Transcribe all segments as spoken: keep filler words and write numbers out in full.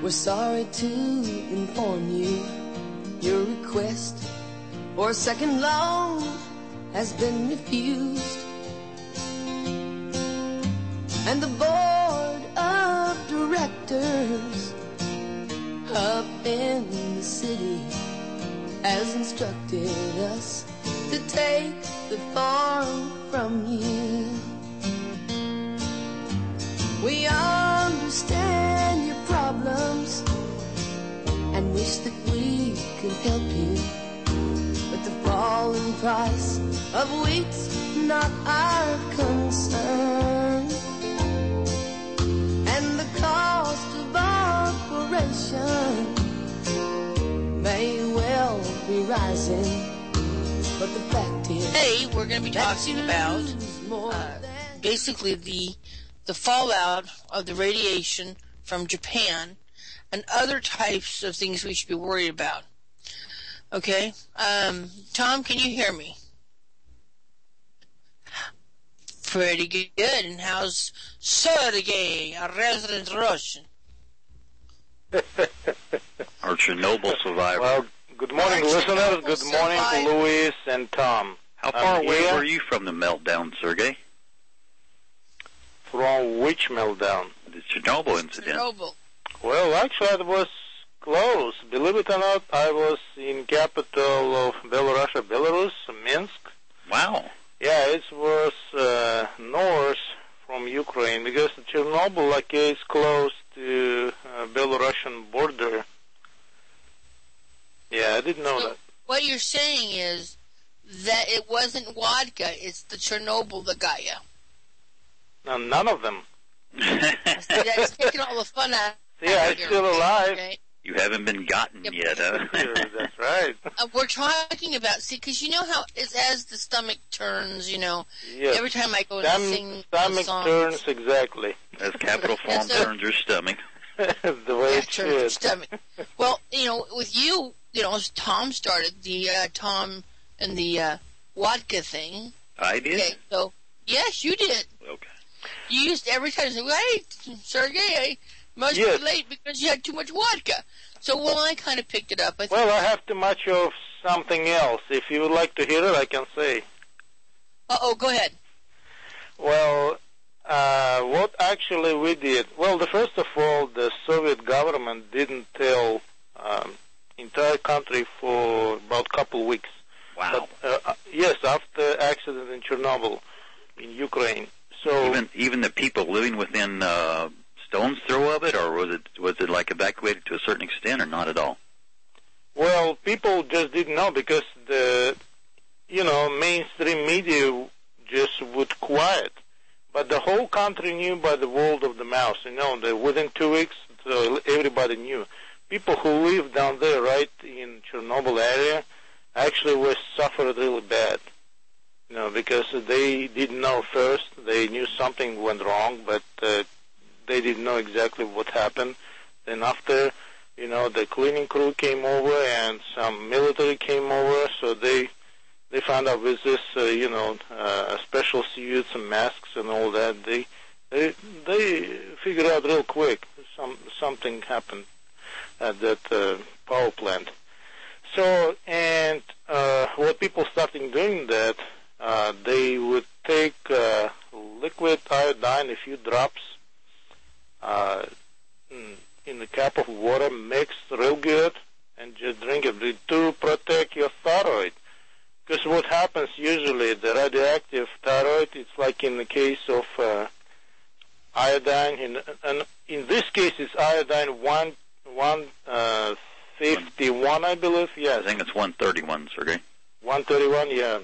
We're sorry to inform you your request for a second loan has been refused. And the board of directors up in the city has instructed us to take the farm from you. We understand your problems and wish that we could help you, but the falling price of wheat's not our concern, and the cost of operation may well be rising, but the fact is, today we're going to be talking about uh, basically the the fallout of the radiation from Japan and other types of things we should be worried about. Okay? Um, Tom, can you hear me? Pretty good. And how's Sergey, a resident Russian? Our Chernobyl survivor. Well, good morning, Our listeners. Chernobyl Good morning, survivor. Louis and Tom. How far I'm away here. were you from the meltdown, Sergey? From which meltdown? The Chernobyl incident. Chernobyl. Well, actually, it was close. Believe it or not, I was in capital of Belarus, Belarus, Minsk. Wow. Yeah, it was uh, north from Ukraine because Chernobyl, like, is close to uh, Belarusian border. Yeah, I didn't know So that. what you're saying is that it wasn't vodka, it's the Chernobyl that got you. No, none of them. That's taking all the fun out. Yeah, I'm still alive. Okay? You haven't been gotten Yep. yet, huh? That's right. Uh, we're talking about, see, because you know how it's as the stomach turns, you know, Yes. every time I go and Stom- sing stomach songs. turns, exactly. As Capital Farm Yes, sir. turns your stomach. The way Yeah, it turns your should. stomach. Well, you know, with you, you know, as Tom started the uh, Tom and the uh, vodka thing. I did? Okay, so, yes, you did. Okay. You used every time to say, hey, Sergey, I must Yes. be late because you had too much vodka. So, well, I kind of picked it up. I Well, I have too much of something else. If you would like to hear it, I can say. Uh-oh, go ahead. Well, uh, what actually we did, well, the first of all, the Soviet government didn't tell um, entire country for about a couple weeks. Wow. But, uh, yes, after accident in Chernobyl, in Ukraine. So Even even the people living within uh, stone's throw of it, or was it was it like evacuated to a certain extent, or not at all? Well, people just didn't know because the, you know, mainstream media just would quiet. But the whole country knew by the word of the mouth. You know, that within two weeks, so everybody knew. People who live down there, right in Chernobyl area, actually were suffered really bad. You know, because they didn't know first. They knew something went wrong, but uh, they didn't know exactly what happened. Then after, you know, the cleaning crew came over and some military came over, so they they found out with this, uh, you know, uh, special suits and masks and all that. They they they figured out real quick some something happened at that uh, power plant. So and uh, what people started doing that. Uh, they would take uh, liquid iodine, a few drops, uh, in a cup of water, mixed real good, and just drink it to protect your thyroid. Because what happens usually, the radioactive thyroid, it's like in the case of uh, iodine, in, and in this case it's iodine one, one uh, fifty-one, I believe, yes. I think it's one thirty-one, Sergey. one thirty-one, yeah.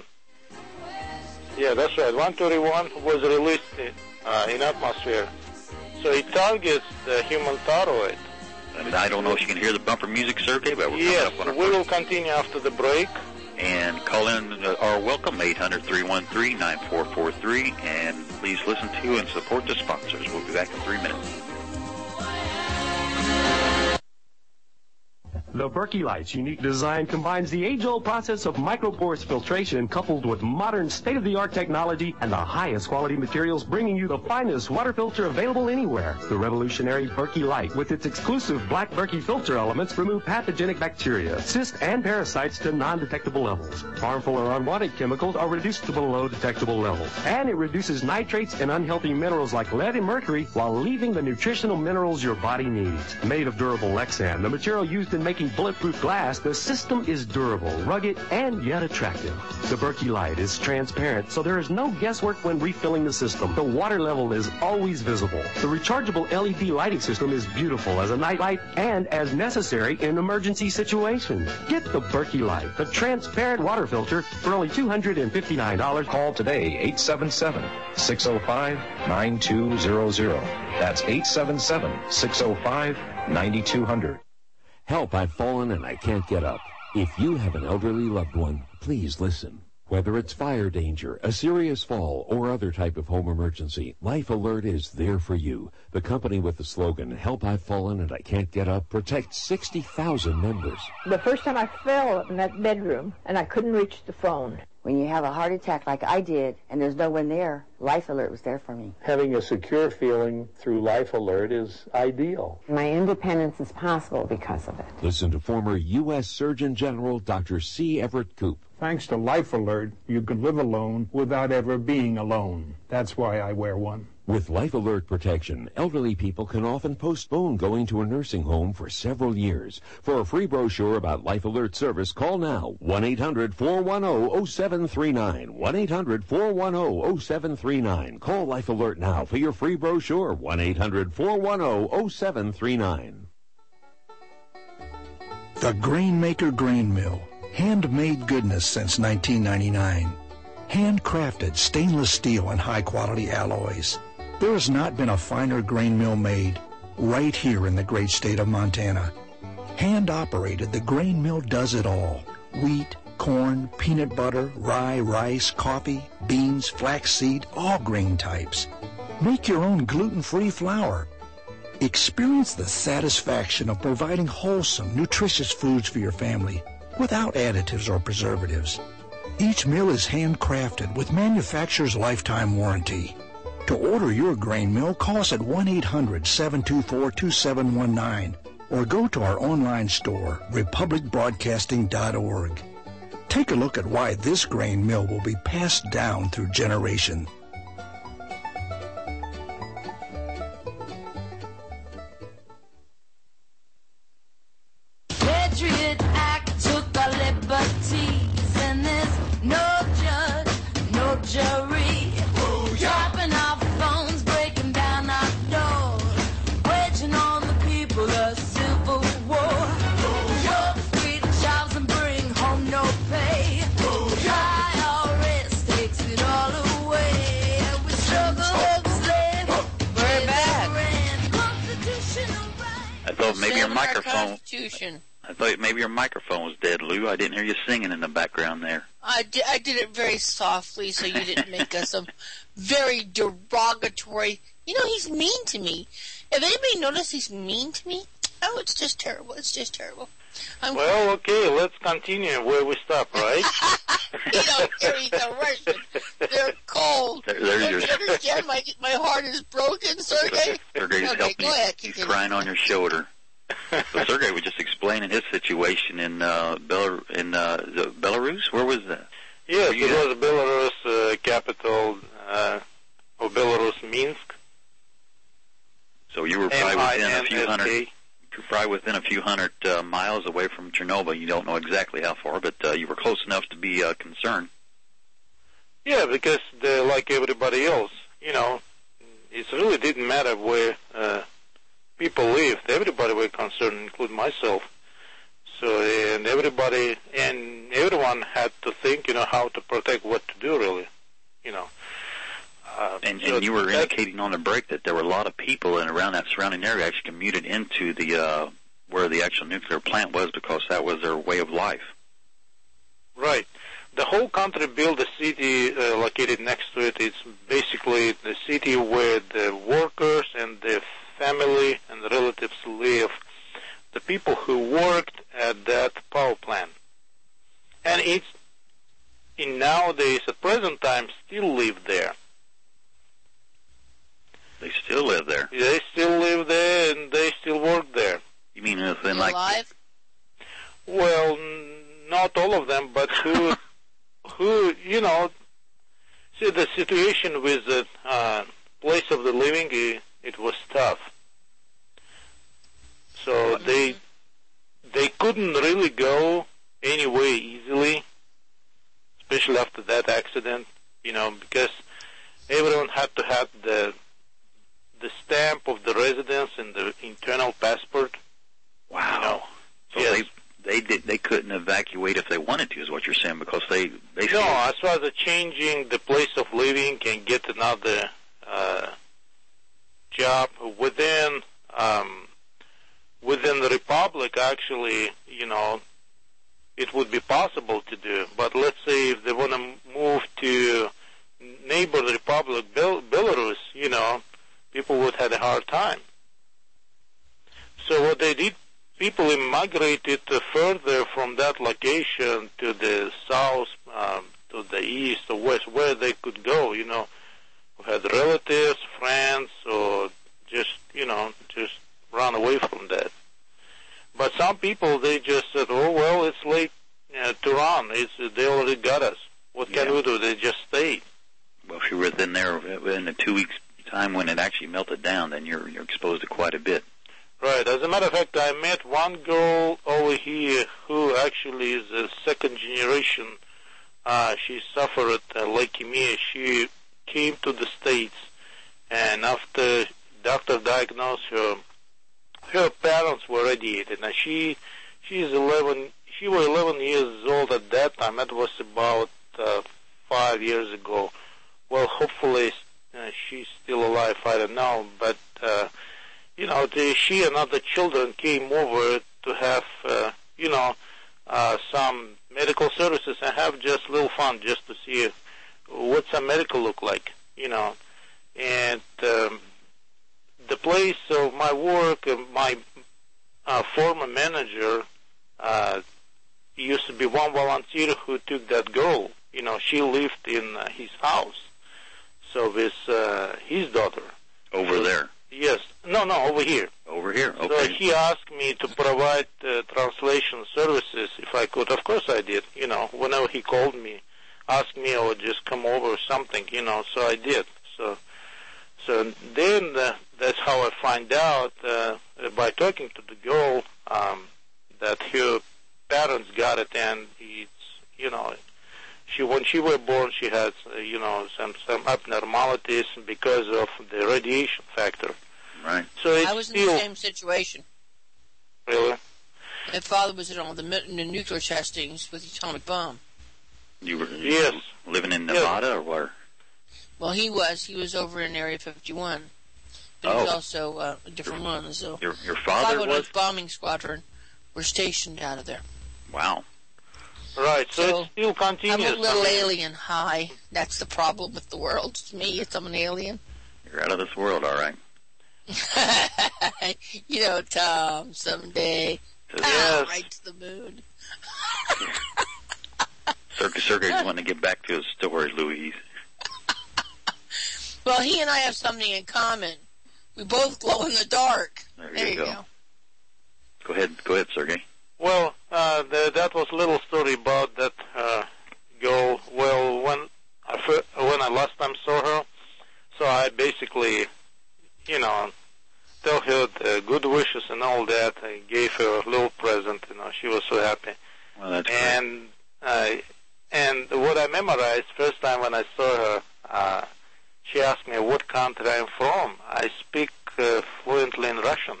Yeah, that's right. one thirty-one was released in, uh, in atmosphere. So it targets the human thyroid. And I don't know if you can hear the bumper music, Sergey, but we're Yes, coming up on we our will continue after the break. And call in uh, our welcome, eight hundred, three one three, nine four four three, and please listen to and support the sponsors. We'll be back in three minutes. The Berkey Light's unique design combines the age-old process of micropores filtration coupled with modern state-of-the-art technology and the highest quality materials, bringing you the finest water filter available anywhere. The revolutionary Berkey Light, with its exclusive black Berkey filter elements, remove pathogenic bacteria, cysts, and parasites to non-detectable levels. Harmful or unwanted chemicals are reduced to below detectable levels. And it reduces nitrates and unhealthy minerals like lead and mercury while leaving the nutritional minerals your body needs. Made of durable Lexan, the material used in making bulletproof glass, the system is durable, rugged, and yet attractive. The Berkey Light is transparent, so there is no guesswork when refilling the system. The water level is always visible. The rechargeable L E D lighting system is beautiful as a night light and as necessary in emergency situations. Get the Berkey Light, the transparent water filter, for only two hundred fifty-nine dollars. Call today, eight seven seven, six oh five, nine two zero zero. That's eight seven seven, six oh five, nine two hundred. Help, I've fallen and I can't get up. If you have an elderly loved one, please listen. Whether it's fire danger, a serious fall, or other type of home emergency, Life Alert is there for you. The company with the slogan, Help, I've fallen and I can't get up, protects sixty thousand members. The first time I fell in that bedroom and I couldn't reach the phone. When you have a heart attack like I did and there's no one there, Life Alert was there for me. Having a secure feeling through Life Alert is ideal. My independence is possible because of it. Listen to former U S Surgeon General Doctor C. Everett Koop. Thanks to Life Alert, you can live alone without ever being alone. That's why I wear one. With Life Alert protection, elderly people can often postpone going to a nursing home for several years. For a free brochure about Life Alert service, call now, one eight hundred, four one zero, zero seven three nine, one eight hundred, four one zero, zero seven three nine. Call Life Alert now for your free brochure, one eight hundred, four one zero, zero seven three nine. The Grainmaker Grain Mill, handmade goodness since nineteen ninety-nine. Handcrafted stainless steel and high-quality alloys. There has not been a finer grain mill made right here in the great state of Montana. Hand-operated, the grain mill does it all. Wheat, corn, peanut butter, rye, rice, coffee, beans, flaxseed, all grain types. Make your own gluten-free flour. Experience the satisfaction of providing wholesome, nutritious foods for your family without additives or preservatives. Each mill is handcrafted with manufacturer's lifetime warranty. To order your grain mill, call us at one eight hundred, seven two four, two seven one nine or go to our online store, republic broadcasting dot org. Take a look at why this grain mill will be passed down through generations. Patriot Act took our liberties, and there's no judge, no jury. Dropping our phones, breaking down our doors, waging on the people a civil war. Work three jobs and bring home no pay. I R S takes it all away. We struggle like slaves. We're back. Constitutional rights. I thought maybe your microphone. Constitution. I thought maybe your microphone was dead, Lou. I didn't hear you singing in the background there. I did, I did it very softly so you didn't make us a very derogatory. You know, he's mean to me. If anybody notices he's mean to me, oh, it's just terrible. It's just terrible. I'm well, okay, let's continue where we stopped, right? You don't hear me, the Russian. They're cold. There, there's don't your... you understand? My, my heart is broken, Sergey. Sergey's okay, helping go you. ahead, He's continue. crying on your shoulder. So Sergey was just explaining his situation in uh, Belar- in uh, the Belarus. Where was that? Yes, it was Belarus uh, capital uh, of Belarus, Minsk. So you were probably within a few M I N S K. hundred, you were probably within a few hundred uh, miles away from Chernobyl. You don't know exactly how far, but uh, you were close enough to be uh, concerned. Yeah, because the, like everybody else, you know, it really didn't matter where uh, people lived. Everybody were concerned, including myself. So, and everybody and everyone had to think, you know, how to protect, what to do, really, you know. Uh, and, so and you were that, indicating on the break that there were a lot of people in around that surrounding area actually commuted into the uh, where the actual nuclear plant was because that was their way of life. Right. The whole country built a city uh, located next to it. It's basically the city where the workers and the family and the relatives live. The people who worked at that power plant. And it's, in nowadays, at present time, still live there. They still live there? They still live there, and they still work there. You mean within, like... alive? Well, n- not all of them, but who, who, you know, see, the situation with the uh, place of the living, it, it was tough. So they they couldn't really go anywhere easily, especially after that accident, you know, because everyone had to have the the stamp of the residence and the internal passport. Wow. You know. So Yes. they they did they couldn't evacuate if they wanted to, is what you're saying, because they basically... No, as far as the changing the place of living and get another uh, job within um, within the republic, actually, you know, it would be possible to do. But let's say if they want to move to neighbor republic, Bel- Belarus, you know, people would have a hard time. So what they did, people immigrated further from that location to the south, um, to the east or west, where they could go, you know, who had relatives, friends, or just, you know, just run away from that. But some people, they just said, oh, well, it's late uh, to run. It's, they already got us. What can Yeah. we do? They just stayed. Well, if you were within there in the two weeks' time when it actually melted down, then you're you're exposed to quite a bit. Right. As a matter of fact, I met one girl over here who actually is a second generation. Uh, she suffered uh, leukemia. She came to the States, and after doctor diagnosed her, her parents were radiated. Now she she's eleven. She was eleven years old at that time. That was about uh, five years ago. Well, hopefully uh, she's still alive. I don't know, but. Uh, You know, the, she and other children came over to have, uh, you know, uh, some medical services and have just a little fun just to see what's a medical look like, you know. And um, the place of my work, uh, my uh, former manager uh, used to be one volunteer who took that girl. You know, she lived in uh, his house, so with uh, his daughter. Over there? Yes. No, no, over here. Over here, okay. So he asked me to provide uh, translation services if I could. Of course I did. You know, whenever he called me, asked me, I would just come over or something, you know, so I did. So so then uh, that's how I find out uh, by talking to the girl um, that her parents got it, and it's, you know, she when she was born, she had, uh, you know, some, some abnormalities because of the radiation factor. Right. So it's I was in still, the same situation. Really? My father was in all the, the nuclear testings with the atomic bomb. You were you Yes. were living in Nevada yes. or where? Well, he was. He was over in Area fifty-one. But he oh. was also uh, a different your, one. So your, your father was? was bombing squadron were stationed out of there. Wow. Right, so, So, it still continues. I'm a little I mean, alien high. That's the problem with the world. It's me. It's I'm an alien. You're out of this world, all right. You know, Tom, someday. Yes. Right to the moon. Circus Circus wanting to get back to his story, Louise. Well, he and I have something in common. We both glow in the dark. There, there you, you go. go. Go ahead, go ahead, Sergey. Well, uh, the, that was a little story about that uh, girl. Well, when I fir- when I last time saw her, so I basically, you know, tell her the good wishes and all that. I gave her a little present. You know, she was so happy. Well, that's and uh, and what I memorized first time when I saw her, uh, she asked me what country I'm from. I speak uh, fluently in Russian.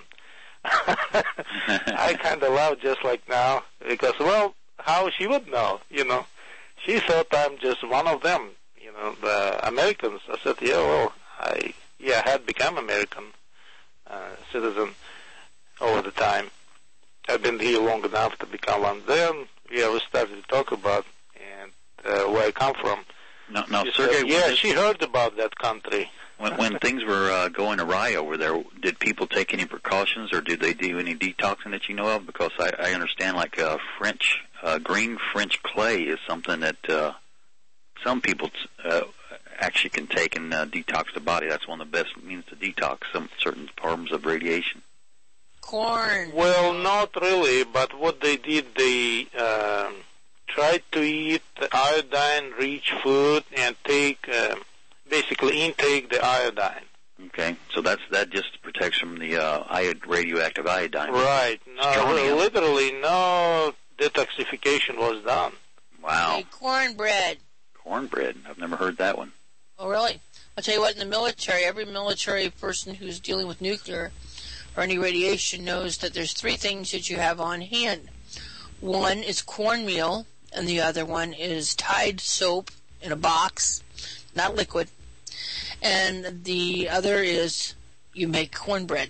I kind of laughed just like now because, well, how she would know, you know. She thought I'm just one of them, you know, the Americans. I said, yeah, well, I yeah, I had become American uh, citizen over the time. I've been here long enough to become one. Then, yeah, we started to talk about and uh, where I come from. No, no, She Sergey. said, yeah, she heard about that country. When, when things were uh, going awry over there, did people take any precautions, or did they do any detoxing that you know of? Because I, I understand, like uh, French uh, green French clay is something that uh, some people uh, actually can take and uh, detox the body. That's one of the best means to detox some certain forms of radiation. Corn. Well, not really, but what they did, they uh, tried to eat iodine-rich food and take. Uh, Basically, intake the iodine. Okay, so that's that just protects from the uh, iod- radioactive iodine. Right. No, literally, no detoxification was done. Wow. Hey, cornbread. Cornbread. I've never heard that one. Oh, really? I'll tell you what. In the military, every military person who's dealing with nuclear or any radiation knows that there's three things that you have on hand. One is cornmeal, and the other one is Tide soap in a box. Not liquid. And the other is you make cornbread.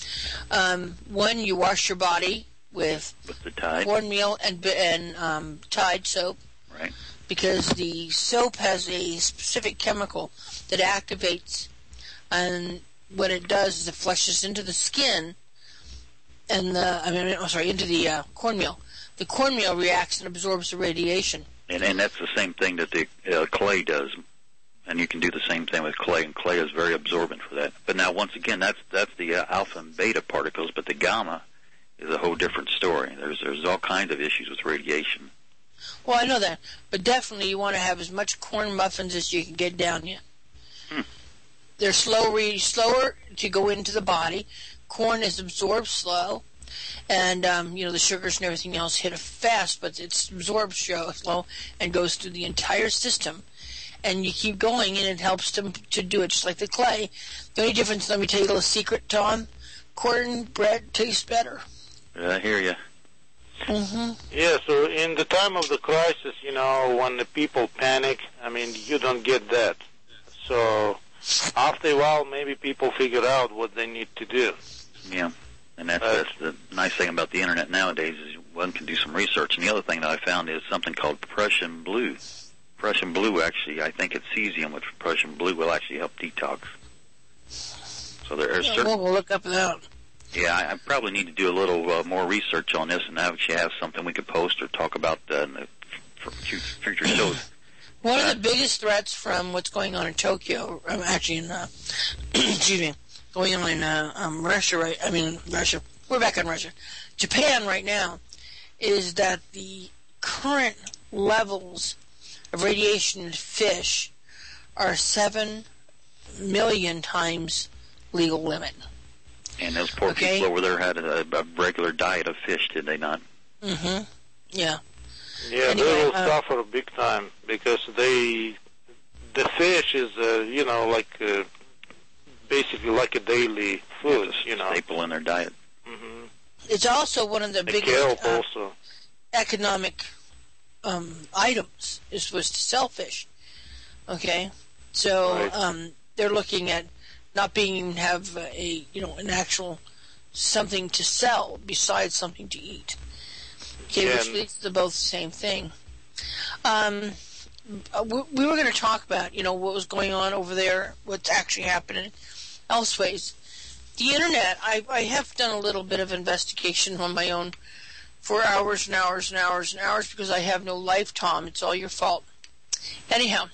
Um, one, you wash your body with, with the Tide cornmeal and and um, Tide soap. Right. Because the soap has a specific chemical that activates, and what it does is it flushes into the skin, and the I mean, oh, sorry, into the uh, cornmeal. The cornmeal reacts and absorbs the radiation. And and that's the same thing that the uh, clay does. And you can do the same thing with clay, and clay is very absorbent for that. But now, once again, that's that's the uh, alpha and beta particles, but the gamma is a whole different story. There's there's all kinds of issues with radiation. Well, I know that, but definitely you want to have as much corn muffins as you can get down you. Hmm. They're slow, re- slower to go into the body. Corn is absorbed slow, and um, you know the sugars and everything else hit it fast, but it's absorbed slow and goes through the entire system. And you keep going, and it helps them to do it just like the clay. The only difference, let me tell you a little secret, Tom. Cornbread tastes better. I hear you. Mm-hmm. Yeah, so in the time of the crisis, you know, when the people panic, I mean, you don't get that. So after a while, maybe people figure out what they need to do. Yeah, and that's, uh, that's the nice thing about the Internet nowadays is one can do some research. And the other thing that I found is something called Prussian blue. Prussian blue, actually, I think it's cesium, which Prussian blue will actually help detox. So there are yeah, certain... We'll look up that. Yeah, I, I probably need to do a little uh, more research on this, and actually have something we could post or talk about uh, in the for future shows. One of the biggest threats from what's going on in Tokyo, um, actually in, uh, excuse me, going on in uh, um, Russia, right? I mean, Russia. We're back in Russia. Japan right now is that the current levels of radiation in fish are seven million times legal limit. And those poor okay. people over there had a, a regular diet of fish, did they not? Mm-hmm. Yeah. Yeah, anyway, they will uh, suffer big time because they, the fish is, uh, you know, like uh, basically like a daily food, it's a you know. staple in their diet. Mm-hmm. It's also one of the, the biggest uh, also. economic um, items is was to sell fish. Okay, so Right. um, they're looking at not being even have a you know an actual something to sell besides something to eat. Okay, Yeah. which leads to both the same thing. Um, we, we were going to talk about you know what was going on over there, what's actually happening elsewise. The internet, I, I have done a little bit of investigation on my own for hours and hours and hours and hours because I have no life, Tom. It's all your fault. Anyhow,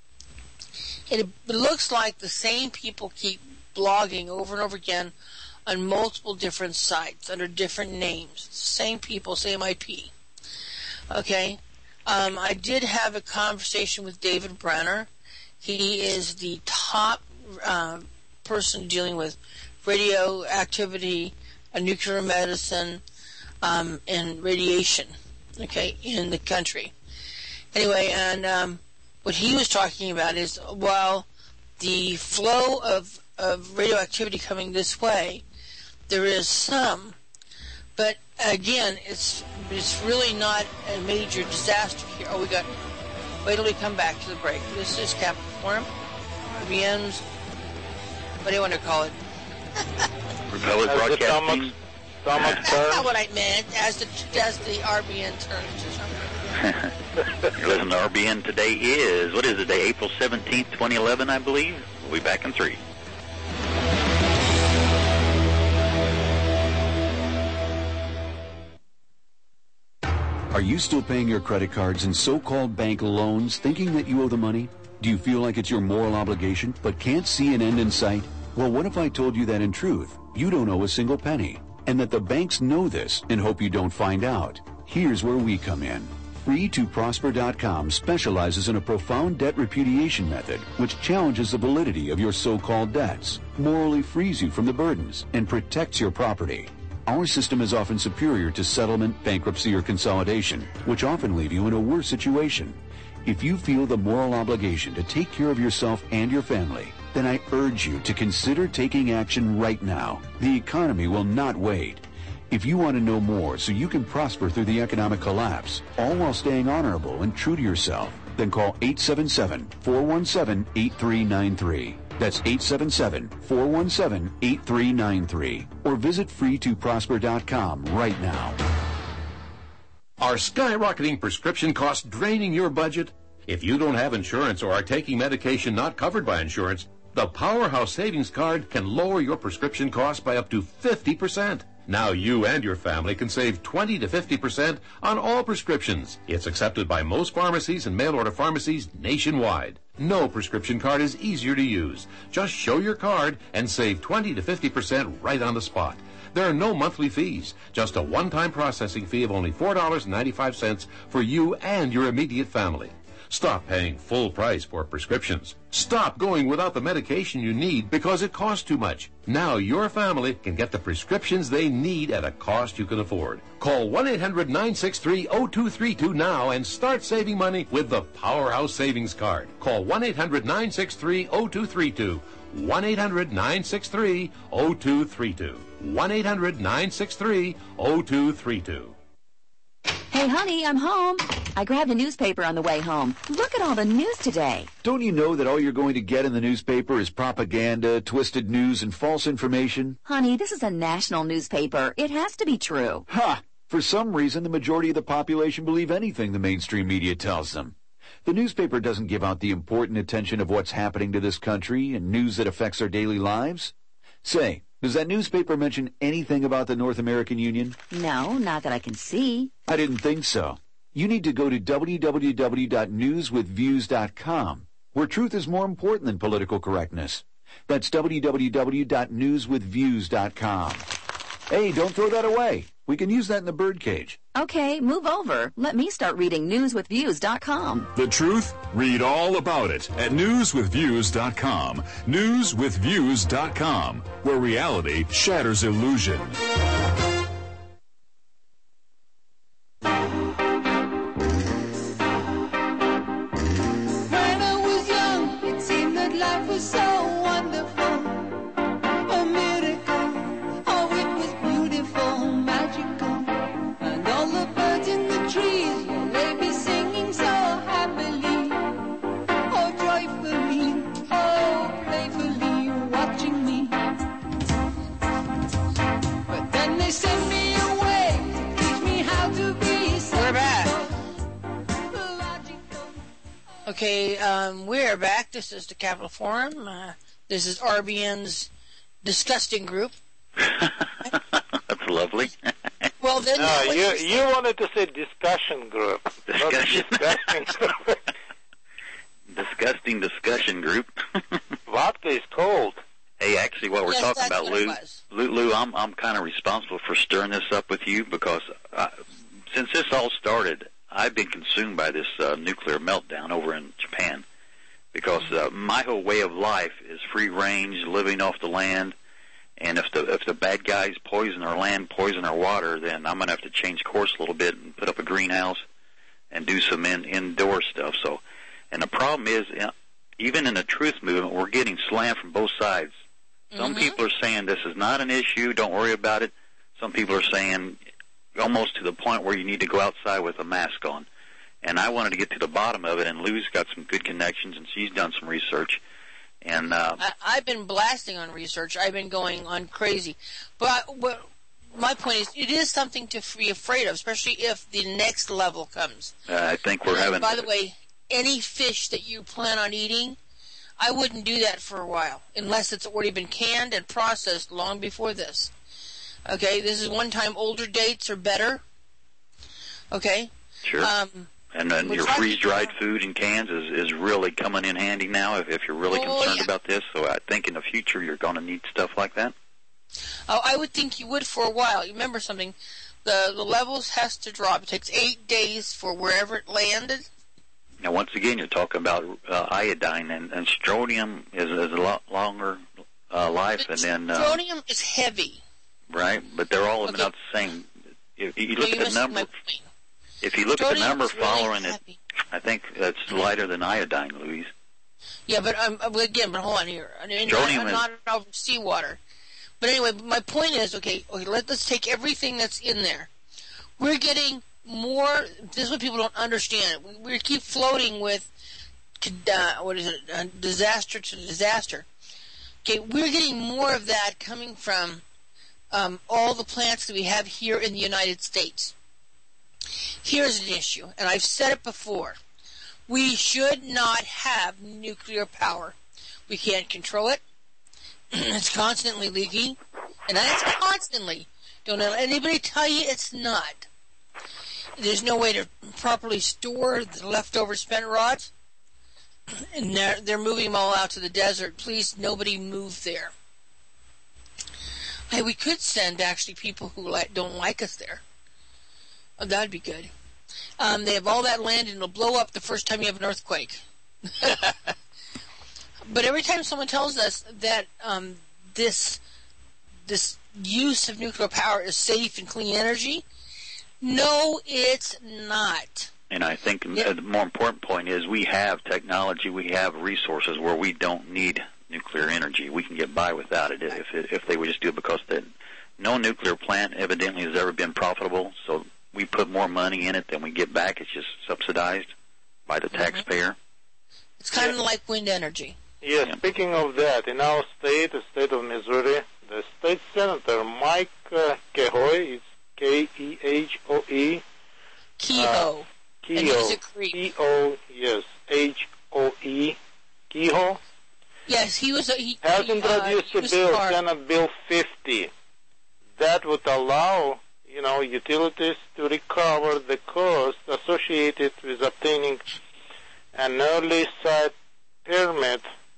it, it looks like the same people keep blogging over and over again on multiple different sites under different names. Same people, same I P. Okay? Um, I did have a conversation with David Brenner. He is the top uh, person dealing with radioactivity, uh, nuclear medicine, um, and radiation, okay, in the country. Anyway, and um, what he was talking about is, while the flow of, of radioactivity coming this way, there is some, but again, it's it's really not a major disaster here. Oh, we got, wait till we come back to the break. This is Capricorn, R B M's, what do you want to call it? Republic Broadcasting. That's not what I meant, as the, as the R B N turns or something. You're listening to R B N. Today is, what is the day, April seventeenth, twenty eleven, I believe? We'll be back in three. Are you still paying your credit cards and so-called bank loans thinking that you owe the money? Do you feel like it's your moral obligation but can't see an end in sight? Well, what if I told you that in truth, you don't owe a single penny, and that the banks know this and hope you don't find out? Here's where we come in. free to prosper dot com specializes in a profound debt repudiation method which challenges the validity of your so-called debts, morally frees you from the burdens, and protects your property. Our system is often superior to settlement, bankruptcy, or consolidation, which often leave you in a worse situation. If you feel the moral obligation to take care of yourself and your family, then I urge you to consider taking action right now. The economy will not wait. If you want to know more so you can prosper through the economic collapse, all while staying honorable and true to yourself, then call eight seven seven, four one seven, eight three nine three. That's eight seven seven, four one seven, eight three nine three. Or visit free to prosper dot com right now. Are skyrocketing prescription costs draining your budget? If you don't have insurance or are taking medication not covered by insurance, the Powerhouse Savings Card can lower your prescription costs by up to fifty percent. Now you and your family can save twenty to fifty percent on all prescriptions. It's accepted by most pharmacies and mail-order pharmacies nationwide. No prescription card is easier to use. Just show your card and save twenty to fifty percent right on the spot. There are no monthly fees, just a one-time processing fee of only four dollars and ninety-five cents for you and your immediate family. Stop paying full price for prescriptions. Stop going without the medication you need because it costs too much. Now your family can get the prescriptions they need at a cost you can afford. Call one eight hundred, nine six three, zero two three two now and start saving money with the Powerhouse Savings Card. Call one eight hundred, nine six three, zero two three two. one eight hundred, nine six three, zero two three two. one eight hundred, nine six three, zero two three two. Hey, honey, I'm home. I grabbed a newspaper on the way home. Look at all the news today. Don't you know that all you're going to get in the newspaper is propaganda, twisted news, and false information? Honey, this is a national newspaper. It has to be true. Ha! For some reason, the majority of the population believe anything the mainstream media tells them. The newspaper doesn't give out the important attention of what's happening to this country and news that affects our daily lives. Say, does that newspaper mention anything about the North American Union? No, not that I can see. I didn't think so. You need to go to w w w dot news with views dot com, where truth is more important than political correctness. That's w w w dot news with views dot com. Hey, don't throw that away. We can use that in the birdcage. Okay, move over. Let me start reading news with views dot com. The truth? Read all about it at news with views dot com. news with views dot com, where reality shatters illusion. When I was young, it seemed that life was so wonderful. A miracle. Oh, it was beautiful, magical. And all the birds in the trees, well, they be singing so happily. Oh, joyfully, oh, playfully, watching me. But then they send me away to teach me how to be sensible. We're back. Okay, um, we're back. This is the Capital Forum. Uh, this is R B N's disgusting group. That's lovely. Well, then no, you you wanted to say discussion group, Discussion. not disgusting group. Disgusting discussion group. Vodka is cold. Hey, actually, what we're Yes, talking that's about, what it Lou, was. Lou, Lou, I'm I'm kind of responsible for stirring this up with you because uh, since this all started, I've been consumed by this uh, nuclear meltdown over in Japan because uh, my whole way of life is free range, living off the land. And if the if the bad guys poison our land, poison our water, then I'm going to have to change course a little bit and put up a greenhouse and do some in, indoor stuff. So, and the problem is, you know, even in the truth movement, we're getting slammed from both sides. Some Mm-hmm. people are saying this is not an issue, don't worry about it. Some people are saying almost to the point where you need to go outside with a mask on. And I wanted to get to the bottom of it, and Lou's got some good connections, and she's done some research. And uh, I, I've been blasting on research. I've been going on crazy. But what, my point is, it is something to be afraid of, especially if the next level comes. uh, I think we're And having... by the way, any fish that you plan on eating, I wouldn't do that for a while, unless it's already been canned and processed long before this. Okay, this is one time older dates are better. Okay? Sure. Um, and then your freeze-dried food in cans is, is really coming in handy now if, if you're really Oh, concerned yeah. about this. So I think in the future you're going to need stuff like that. Oh, I would think you would for a while. You remember something, the the levels has to drop. It takes eight days for wherever it landed. Now, once again, you're talking about uh, iodine, and, and strontium is, is a lot longer uh, life, and then uh, Strontium is heavy. right, but they're all Okay. not the same. If you So look you at the missed number, my point. if you look at the Strontium number is really following heavy. it, I think that's lighter than iodine, Louise. Yeah, but um, again, but hold on here. I mean, Strontium I'm is- not over seawater. But anyway, my point is, okay, okay, let, let's take everything that's in there. We're getting more, this is what people don't understand. We, we keep floating with, uh, what is it, uh, disaster to disaster. Okay, we're getting more of that coming from um, all the plants that we have here in the United States. Here's an issue, and I've said it before. We should not have nuclear power. We can't control it. It's constantly leaking, and that's constantly. Don't let anybody tell you it's not. There's no way to properly store the leftover spent rods, and they're, they're moving them all out to the desert. Please, nobody move there. Hey, we could send actually people who like, don't like us there. Oh, that'd be good. Um, they have all that land, and it'll blow up the first time you have an earthquake. But every time someone tells us that um, this this use of nuclear power is safe and clean energy, no, it's not. And I think the more important point is we have technology, we have resources where we don't need nuclear energy. We can get by without it if if they would just do it, because the, no nuclear plant evidently has ever been profitable. So we put more money in it than we get back. It's just subsidized by the taxpayer. It's kind of like wind energy. Yes, yeah. Speaking of that, in our state, the state of Missouri, the state senator, Mike uh, Kehoe, it's K E H O E. Kehoe. Uh, Kehoe. K O, yes, H O E. Kehoe. Yes, he was. A, he has he, introduced uh, a bill, Senate Bill fifty, that would allow, you know, utilities to recover the cost associated with obtaining an early site permit,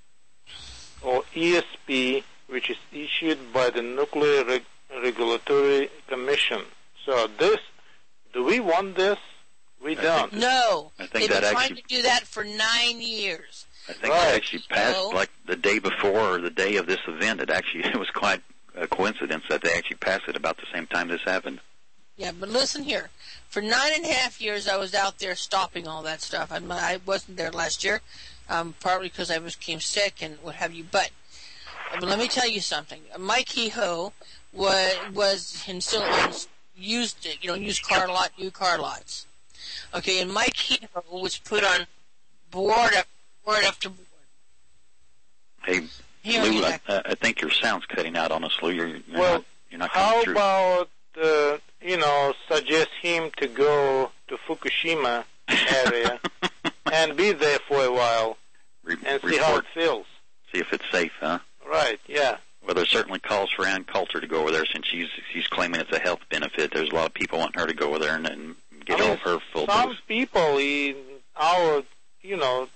or E S P, which is issued by the Nuclear Reg- Regulatory Commission. So this, do we want this? We I don't. Think, no. I think They've that been trying actually, to do that for nine years. I think right. It actually passed no. like the day before or the day of this event. It actually it was quite a coincidence that they actually passed it about the same time this happened. Yeah, but listen here. For nine and a half years, I was out there stopping all that stuff. I, I wasn't there last year, um, partly because I was came sick and what have you. But, but let me tell you something. Mike Kehoe was was and still owns, used you know used car lot new car lots. Okay, and Mike Kehoe was put on board after board after board. Hey, Here, Lou, I, I think your sound's cutting out on us, Lou. You're, you're well, not, you're not coming how through. about uh, you know suggest him to go to Fukushima area and be there for a while Re- and see report, how it feels. See if it's safe, huh? Right. Yeah. Well, there's certainly calls for Ann Coulter to go over there since she's she's claiming it's a health benefit. There's a lot of people wanting her to go over there and, and get I mean, all her full some dose. people in our, you know,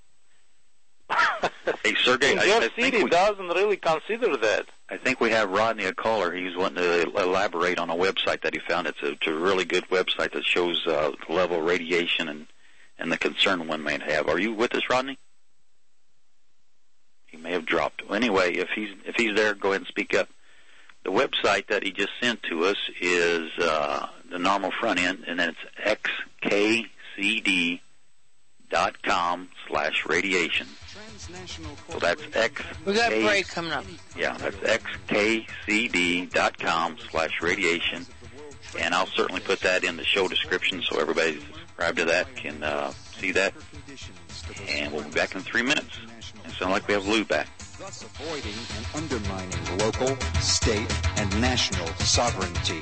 Hey, Sergey, in I, your I think city we, doesn't really consider that. I think we have Rodney a caller. He's wanting to elaborate on a website that he found. It's a, it's a really good website that shows uh, the level of radiation and, and the concern one may have. Are you with us, Rodney? He may have dropped. Well, anyway, if he's if he's there, go ahead and speak up. The website that he just sent to us is uh, the normal front end, and then it's x k c d dot com slash radiation. So that's X. We got a break coming up. Yeah, that's x k c d dot com slash radiation, and I'll certainly put that in the show description so everybody who's subscribed to that can uh, see that. And we'll be back in three minutes. It sounds like we have Lou back. Thus avoiding and undermining local, state, and national sovereignty.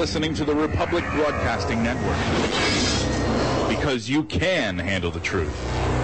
listening to the Republic Broadcasting Network. Because you can handle the truth.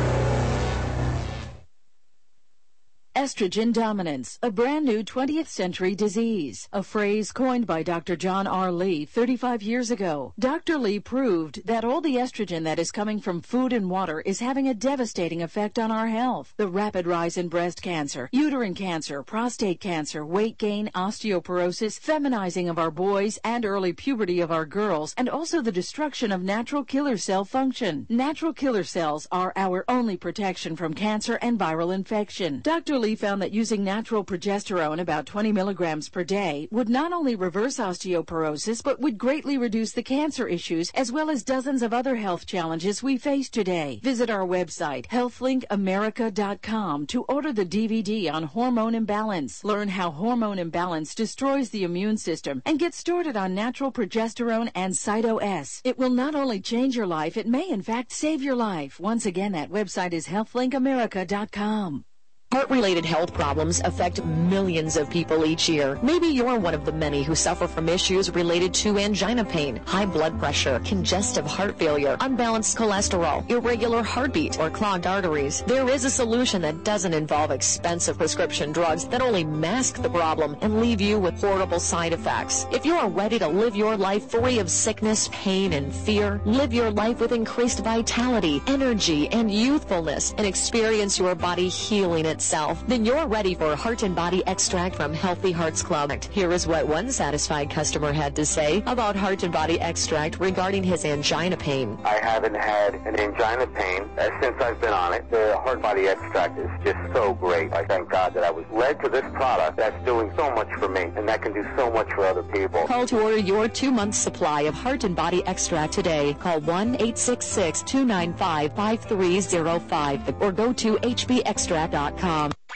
Estrogen dominance, a brand new twentieth century disease, a phrase coined by Doctor John R. Lee thirty-five years ago. Doctor Lee proved that all the estrogen that is coming from food and water is having a devastating effect on our health. The rapid rise in breast cancer, uterine cancer, prostate cancer, weight gain, osteoporosis, feminizing of our boys, and early puberty of our girls, and also the destruction of natural killer cell function. Natural killer cells are our only protection from cancer and viral infection. Doctor Lee found that using natural progesterone, about twenty milligrams per day, would not only reverse osteoporosis, but would greatly reduce the cancer issues as well as dozens of other health challenges we face today. Visit our website, health link america dot com, to order the D V D on hormone imbalance. Learn how hormone imbalance destroys the immune system and get started on natural progesterone and Cyto-S. It will not only change your life, it may in fact save your life. Once again, that website is health link america dot com. Heart-related health problems affect millions of people each year. Maybe you're one of the many who suffer from issues related to angina pain, high blood pressure, congestive heart failure, unbalanced cholesterol, irregular heartbeat, or clogged arteries. There is a solution that doesn't involve expensive prescription drugs that only mask the problem and leave you with horrible side effects. If you are ready to live your life free of sickness, pain, and fear, live your life with increased vitality, energy, and youthfulness, and experience your body healing it itself, then you're ready for Heart and Body Extract from Healthy Hearts Club. Here is what one satisfied customer had to say about Heart and Body Extract regarding his angina pain. I haven't had an angina pain uh, since I've been on it. The Heart Body Extract is just so great. I thank God that I was led to this product that's doing so much for me, and that can do so much for other people. Call to order your two-month supply of Heart and Body Extract today. Call one eight six six, two nine five, five three zero five or go to h b extract dot com.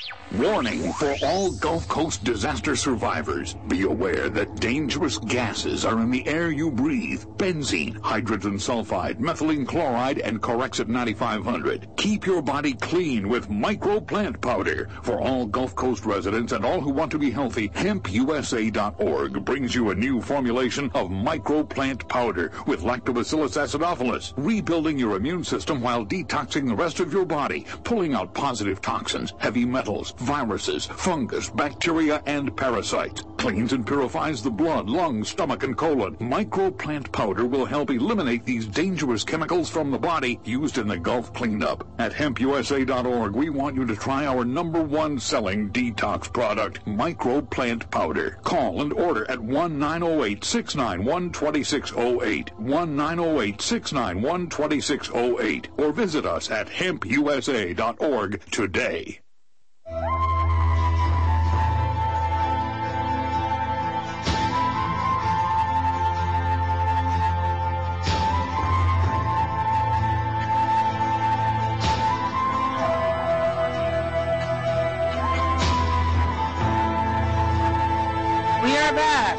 Warning for all Gulf Coast disaster survivors. Be aware that dangerous gases are in the air you breathe. Benzene, hydrogen sulfide, methylene chloride, and Corexit ninety-five hundred. Keep your body clean with Micro Plant Powder. For all Gulf Coast residents and all who want to be healthy, hemp u s a dot org brings you a new formulation of Micro Plant Powder with Lactobacillus acidophilus, rebuilding your immune system while detoxing the rest of your body, pulling out positive toxins, heavy metals, viruses, fungus, bacteria, and parasites. Cleans and purifies the blood, lungs, stomach, and colon. Micro Plant Powder will help eliminate these dangerous chemicals from the body used in the Gulf cleanup. At hemp u s a dot org, we want you to try our number one selling detox product, Micro Plant Powder. Call and order at one nine zero eight, six nine one, two six zero eight, one nine zero eight, six nine one, two six zero eight, or visit us at hemp u s a dot org today. We are back.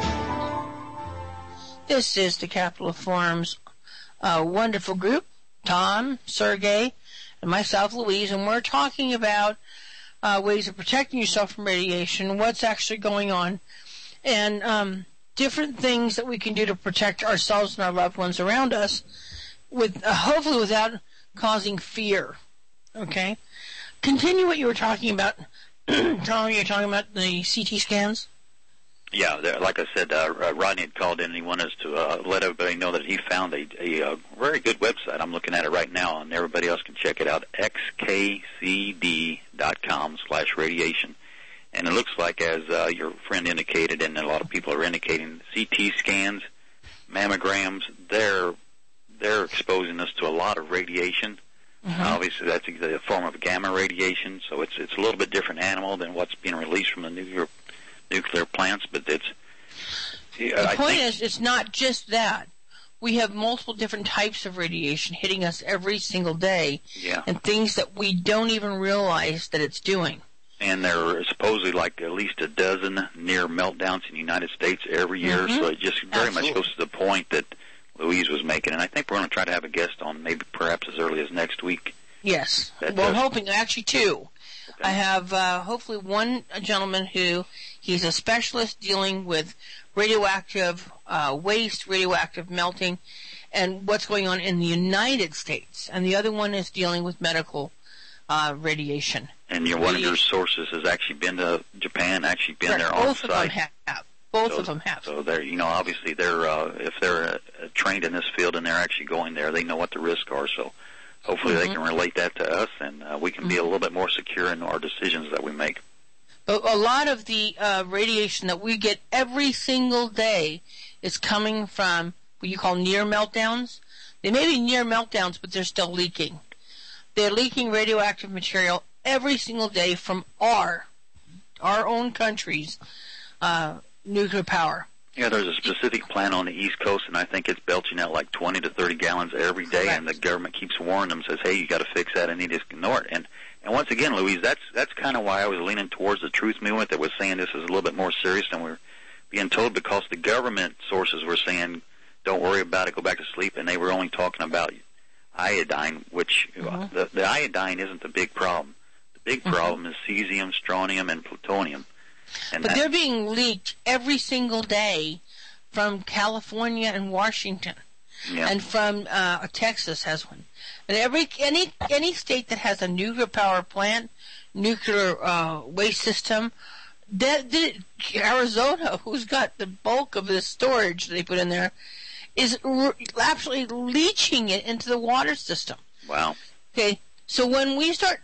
This is the Capital Forum's uh, wonderful group, Tom, Sergey, and myself, Louise, and we're talking about uh, ways of protecting yourself from radiation, what's actually going on, and um, different things that we can do to protect ourselves and our loved ones around us, with uh, hopefully without causing fear. Okay? Continue what you were talking about, Tom. You were talking about the C T scans? Yeah, there, like I said, uh, Rodney had called in and he wanted us to uh, let everybody know that he found a, a, a very good website. I'm looking at it right now, and everybody else can check it out, x k c d dot com slash radiation. And it looks like, as uh, your friend indicated, and a lot of people are indicating, C T scans, mammograms, they're, they're exposing us to a lot of radiation. Mm-hmm. Uh, obviously, that's a, a form of gamma radiation, so it's, it's a little bit different animal than what's being released from the nuclear nuclear plants, but it's... The I point think, is, it's not just that. We have multiple different types of radiation hitting us every single day, yeah. and things that we don't even realize that it's doing. And there are supposedly like at least a dozen near meltdowns in the United States every year, Mm-hmm. so it just very Absolutely. much goes to the point that Louise was making, and I think we're going to try to have a guest on maybe perhaps as early as next week. Yes. That well, I'm does- hoping, actually, two. I have uh, hopefully one gentleman who he's a specialist dealing with radioactive uh, waste, radioactive melting, and what's going on in the United States. And the other one is dealing with medical uh, radiation. And your, one of your sources has actually been to Japan, actually been there on Both site. of them have. Both so, of them have. So they're, you know, obviously they're, uh, if they're uh, trained in this field and they're actually going there, they know what the risks are. So hopefully mm-hmm. they can relate that to us, and uh, we can mm-hmm. be a little bit more secure in our decisions that we make. But a lot of the uh, radiation that we get every single day is coming from what you call near meltdowns. They may be near meltdowns, but they're still leaking. They're leaking radioactive material every single day from our, our own country's uh, nuclear power. Yeah, there's a specific plant on the East Coast, and I think it's belching out like twenty to thirty gallons every day, Correct. And the government keeps warning them, says, hey, you got to fix that, and they just ignore it. And and once again, Louise, that's that's kind of why I was leaning towards the truth movement that was saying this is a little bit more serious than we're being told, because the government sources were saying, don't worry about it, go back to sleep, and they were only talking about iodine, which mm-hmm. the, the iodine isn't the big problem. The big mm-hmm. problem is cesium, strontium, and plutonium. And but that, they're being leaked every single day from California and Washington, yeah. and from uh, Texas has one. And every any any state that has a nuclear power plant, nuclear uh, waste system, that, that Arizona, who's got the bulk of the storage they put in there, is re- absolutely leaching it into the water system. Wow. Okay, so when we start,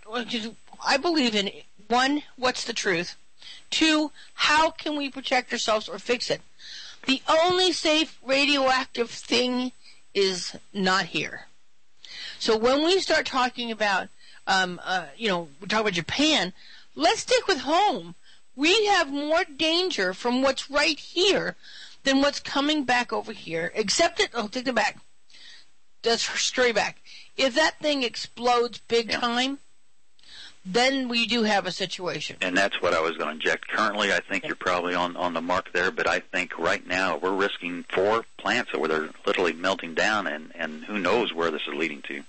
I believe in one, what's the truth? Two, how can we protect ourselves or fix it? The only safe radioactive thing is not here. So when we start talking about, um, uh, you know, we talk about Japan, let's stick with home. We have more danger from what's right here than what's coming back over here. Except it, oh, take it back. That's straight back. If that thing explodes big yeah. time, then we do have a situation. And that's what I was going to inject. Currently, I think you're probably on, on the mark there, but I think right now we're risking four plants where they're literally melting down, and, and who knows where this is leading to.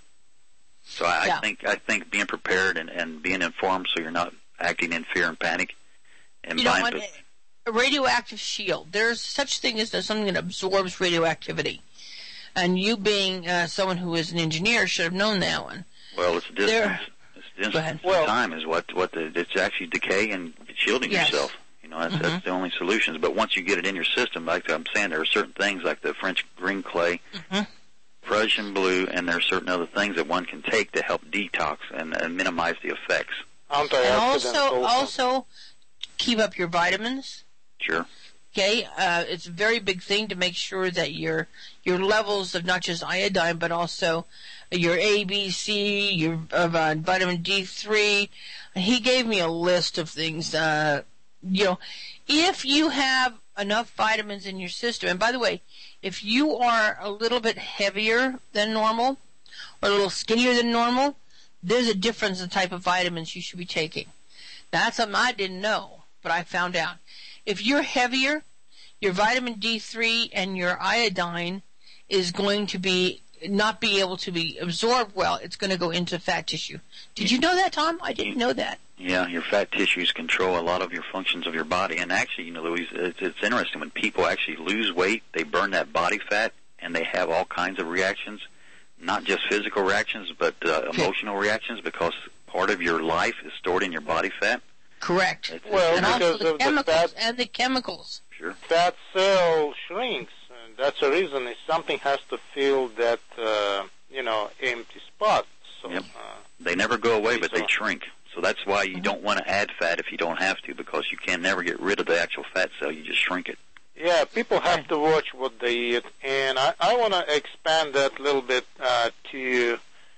So I, yeah. I think I think being prepared and, and being informed so you're not acting in fear and panic. And you know, on a radioactive shield, there's such thing as something that absorbs radioactivity. And you being uh, someone who is an engineer should have known that one. Well, it's a distance. There, Distance well, time is what what the, it's actually decay and shielding yes. yourself. You know, that's, mm-hmm. that's the only solutions. But once you get it in your system, like I'm saying, there are certain things like the French green clay, mm-hmm. Prussian blue, and there are certain other things that one can take to help detox and, and minimize the effects. And also, also keep up your vitamins. Sure. Okay, uh, it's a very big thing to make sure that your your levels of not just iodine but also your A, B, C, your of uh, vitamin D three. He gave me a list of things. Uh, you know, if you have enough vitamins in your system, and by the way, if you are a little bit heavier than normal or a little skinnier than normal, there's a difference in the type of vitamins you should be taking. Now, that's something I didn't know, but I found out. If you're heavier, your vitamin D three and your iodine is going to be not be able to be absorbed well. It's going to go into fat tissue. Did you know that, Tom? I didn't know that. Yeah, your fat tissues control a lot of your functions of your body. And actually, you know, Louise, it's, it's interesting. When people actually lose weight, they burn that body fat, and they have all kinds of reactions, not just physical reactions, but uh, okay. emotional reactions, because part of your life is stored in your body fat. Correct. It's, well, and because also the of chemicals the fat, and the chemicals. Sure. Fat cell shrinks. And that's the reason is something has to fill that, uh, you know, empty spot. So, yep. uh, they never go away, but they shrink. So that's why you mm-hmm. don't want to add fat if you don't have to, because you can never get rid of the actual fat cell. You just shrink it. Yeah, people have to watch what they eat. And I, I want to expand that a little bit uh, to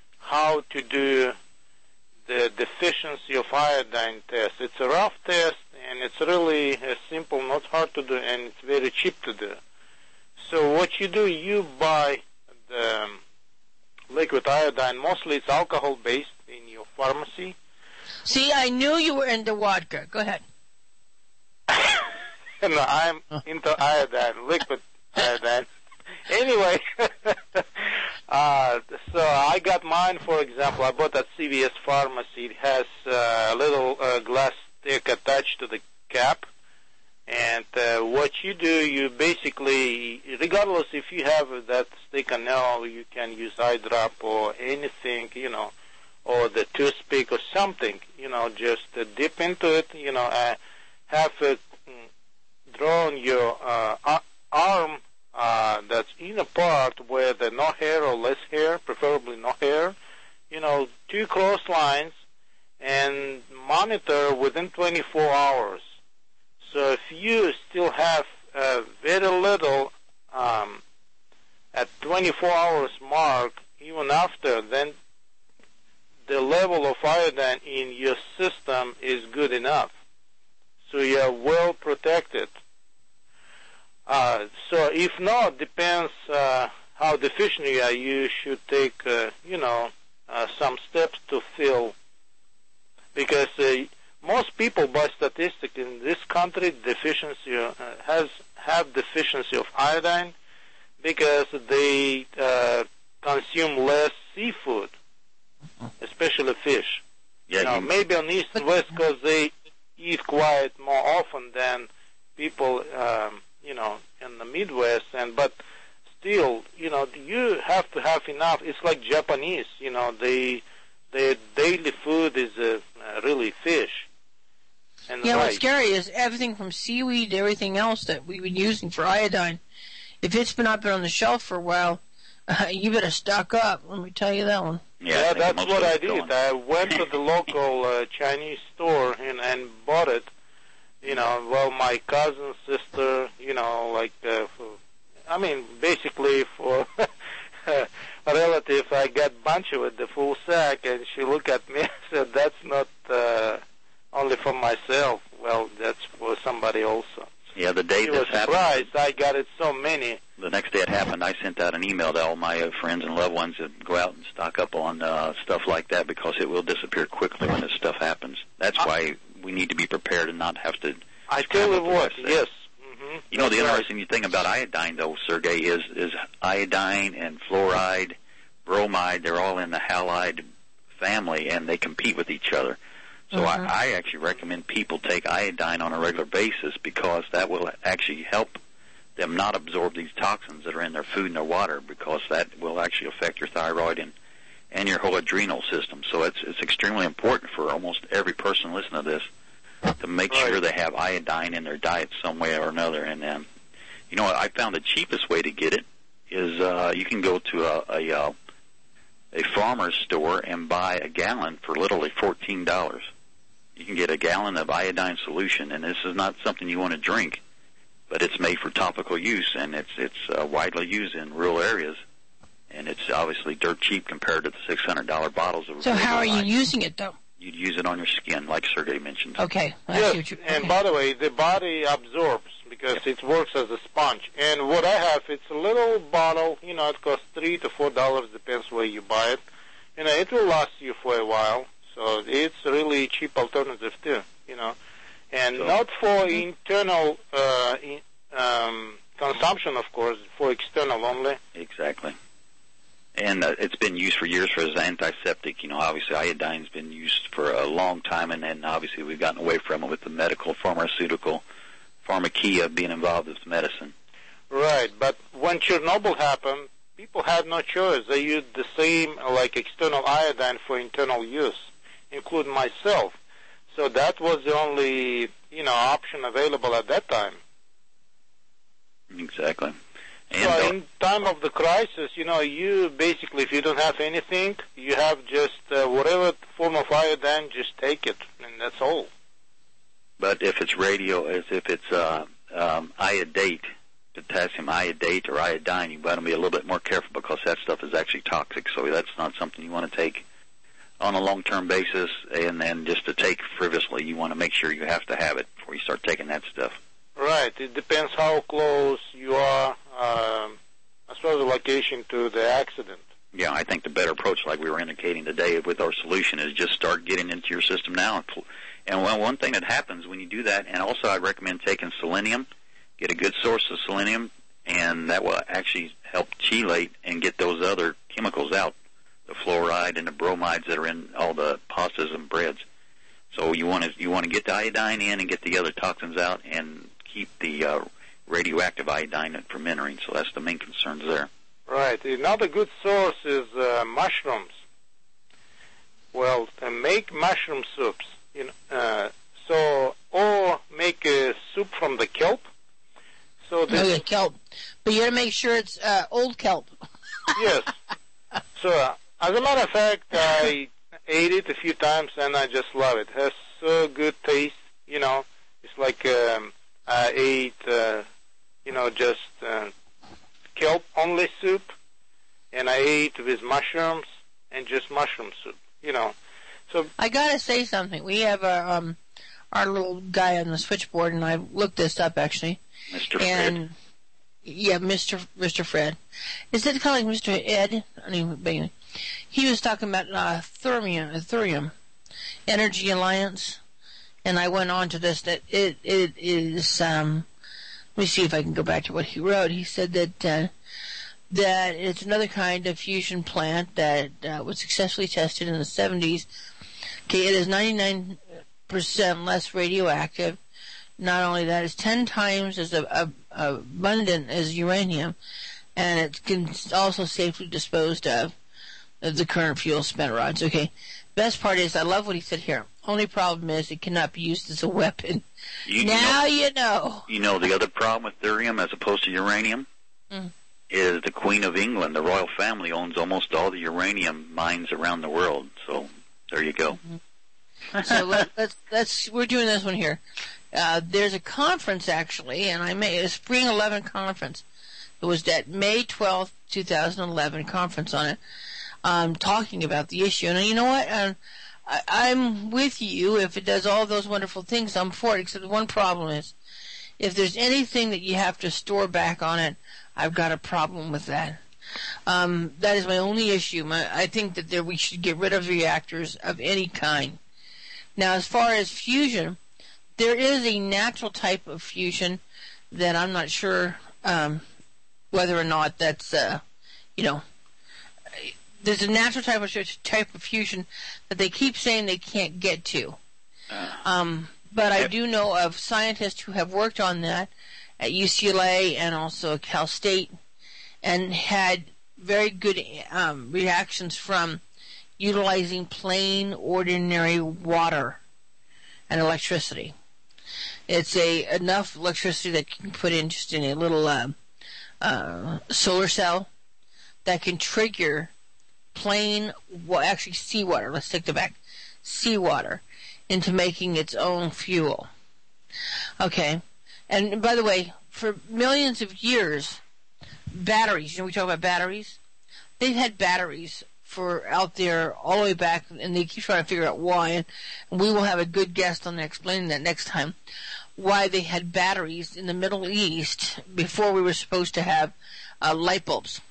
how to do the deficiency of iodine test. It's a rough test, and it's really uh, simple, not hard to do, and it's very cheap to do. So what you do, you buy the um, liquid iodine. Mostly it's alcohol-based in your pharmacy. See, I knew you were into vodka. Go ahead. No, I'm into iodine, liquid iodine. Anyway, Uh, so I got mine, for example, I bought at C V S Pharmacy. It has uh, a little uh, glass stick attached to the cap. And uh, what you do, you basically, regardless if you have that stick or no, you can use eye drop or anything, you know, or the toothpick or something, you know, just uh, dip into it, you know, uh, have it drawn your uh, arm uh, that's in a part where there's no hair or less hair, preferably no hair, you know, two cross lines, and monitor within twenty-four hours. So if you still have uh, very little um, at twenty-four hours mark, even after, then the level of iodine in your system is good enough. So you're well protected. Uh, so if not, depends uh, how deficient you are. You should take, uh, you know, uh, some steps to fill, because uh, most people, by statistics in this country, deficiency uh, has have deficiency of iodine because they uh, consume less seafood, especially fish. Yeah, you know, you, maybe on East and West because they eat quite more often than people, um, you know, in the Midwest. And but still, you know, you have to have enough. It's like Japanese, you know, they their daily food is uh, uh, really fish. And yeah, rice. What's scary is everything from seaweed to everything else that we've been using for iodine. If it's been not been on the shelf for a while, uh, you better stock up. Let me tell you that one. Yeah, yeah I that's what I did. Going. I went to the local uh, Chinese store and, and bought it. You know, well, my cousin's sister, you know, like, uh, for, I mean, basically for a relative, I got a bunch of it, the full sack, and she looked at me and said, that's not uh, only for myself. Well, that's for somebody also. Yeah, the day she this was happened. surprised. I got it so many. The next day it happened, I sent out an email to all my uh, friends and loved ones to go out and stock up on uh, stuff like that, because it will disappear quickly when this stuff happens. That's I, why we need to be prepared and not have to. I tell you what, yes. Mm-hmm. You know, That's the right. interesting thing about iodine, though, Sergey, is is iodine and fluoride, bromide. They're all in the halide family, and they compete with each other. So mm-hmm. I, I actually recommend people take iodine on a regular basis, because that will actually help them not absorb these toxins that are in their food and their water, because that will actually affect your thyroid and, and your whole adrenal system. So it's it's extremely important for almost every person listening to this to make right. sure they have iodine in their diet some way or another. And um, you know, I found the cheapest way to get it is uh, you can go to a a, uh, a farmer's store and buy a gallon for literally fourteen dollars. You can get a gallon of iodine solution, and this is not something you want to drink, but it's made for topical use, and it's it's uh, widely used in rural areas, and it's obviously dirt cheap compared to the six hundred dollar bottles of. So how are you iodine. using it, though? You'd use it on your skin, like Sergey mentioned. Okay. I Yes, see what you, okay. and by the way, the body absorbs because Yep. it works as a sponge. And what I have, it's a little bottle. You know, it costs three to four dollars, depends where you buy it. You know, it will last you for a while. So it's a really cheap alternative too. You know, and So- not for internal uh, in, um, consumption, of course, for external only. Exactly. And uh, it's been used for years for as antiseptic. You know, obviously iodine's been used for a long time, and then obviously we've gotten away from it with the medical, pharmaceutical, pharmakia being involved with medicine. Right, but when Chernobyl happened, people had no choice. They used the same, like, external iodine for internal use, including myself. So that was the only, you know, option available at that time. Exactly. And So uh, in time of the crisis, you know, you basically, if you don't have anything, you have just uh, whatever form of iodine, just take it, and that's all. but if it's radio, as if it's uh, um, iodate, potassium iodate or iodine, you better be a little bit more careful, because that stuff is actually toxic. So that's not something you want to take on a long-term basis, and then just to take frivolously. You want to make sure you have to have it before you start taking that stuff. Right. It depends how close you are, um, as far as the location to the accident. Yeah, I think the better approach, like we were indicating today with our solution, is just start getting into your system now. And, pl- and well, one thing that happens when you do that, and also I recommend taking selenium, get a good source of selenium, and that will actually help chelate and get those other chemicals out, the fluoride and the bromides that are in all the pastas and breads. So you want to you want to get the iodine in and get the other toxins out and keep the uh, radioactive iodine from entering. So that's the main concerns there. Right. Another good source is uh, mushrooms. Well, uh, make mushroom soups. You know, uh, so or make a soup from the kelp. So this, oh, yeah, kelp. But you got to make sure it's uh, old kelp. Yes. So, uh, as a matter of fact, I ate it a few times and I just love it. It has so good taste, you know. It's like um, I ate, uh, you know, just uh, kelp-only soup, and I ate with mushrooms and just mushroom soup, you know. So I got to say something. We have our, um, our little guy on the switchboard, and I looked this up, actually. Mister and, Fred. Yeah, Mister Mister Fred. Is it kind of like Mister Ed? I mean, he was talking about uh, Thurium, Thurium Energy Alliance, and I went on to this that it it is. Um, let me see if I can go back to what he wrote. He said that uh, that it's another kind of fusion plant that uh, was successfully tested in the seventies. Okay, it is ninety-nine percent less radioactive. Not only that, it's ten times as a, a, abundant as uranium, and it can also safely disposed of the current fuel spent rods. Okay, best part is I love what he said here. Only problem is it cannot be used as a weapon. You, now you know, you know. You know the other problem with thurium as opposed to uranium mm. is the Queen of England, the royal family, owns almost all the uranium mines around the world. So there you go. Mm-hmm. So let, let's let's we're doing this one here. Uh, there's a conference, actually, and I made a Spring eleven conference. It was that May twelfth, twenty eleven conference on it, um, talking about the issue. And you know what? Um, I, I'm with you. If it does all those wonderful things, I'm for it, except one problem is, if there's anything that you have to store back on it, I've got a problem with that. Um, that is my only issue. My, I think that there, we should get rid of reactors of any kind. Now, as far as fusion, there is a natural type of fusion that I'm not sure um, whether or not that's, uh, you know, there's a natural type of type of fusion that they keep saying they can't get to. Um, but I do know of scientists who have worked on that at U C L A and also Cal State and had very good um, reactions from utilizing plain, ordinary water and electricity. It's a enough electricity that you can put in just in a little uh, uh, solar cell that can trigger plain, well, actually seawater. Let's take the back, seawater into making its own fuel. Okay, and by the way, for millions of years, batteries. You know, we talk about batteries. They've had batteries for out there all the way back, and they keep trying to figure out why. And we will have a good guest on explaining that next time. Why they had batteries in the Middle East before we were supposed to have uh, light bulbs.